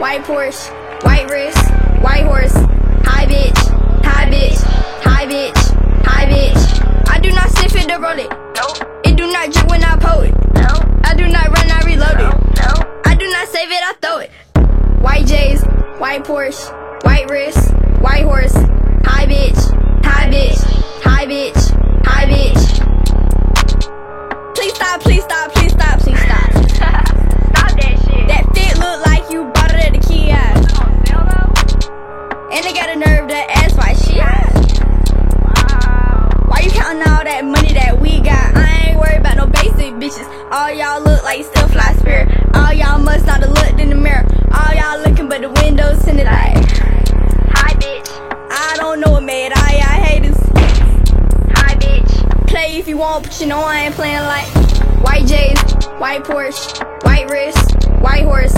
white Porsche, white wrist, white horse, high bitch, high bitch, high bitch, high bitch. I do not sniff it to roll it. It do not drip when I pull it. I do not run, I reload it. I do not save it, I throw it. White J's, white Porsche, white wrist, white horse, high bitch, high bitch, high bitch, high bitch. Please stop, please stop, please stop, please stop. Stop that shit. That fit look like you bought it at the kiosk. And they got a nerve to ask my shit. Wow. Why you counting all that money that we got? I ain't worried about no basic bitches. All y'all look like still fly spirit. All y'all must not have looked in the mirror. All y'all looking but the windows in the light. Hi bitch. I don't know what made all y'all haters. Hi bitch. Play if you want, but you know I ain't playing like white J's, white Porsche, white wrist, white horse,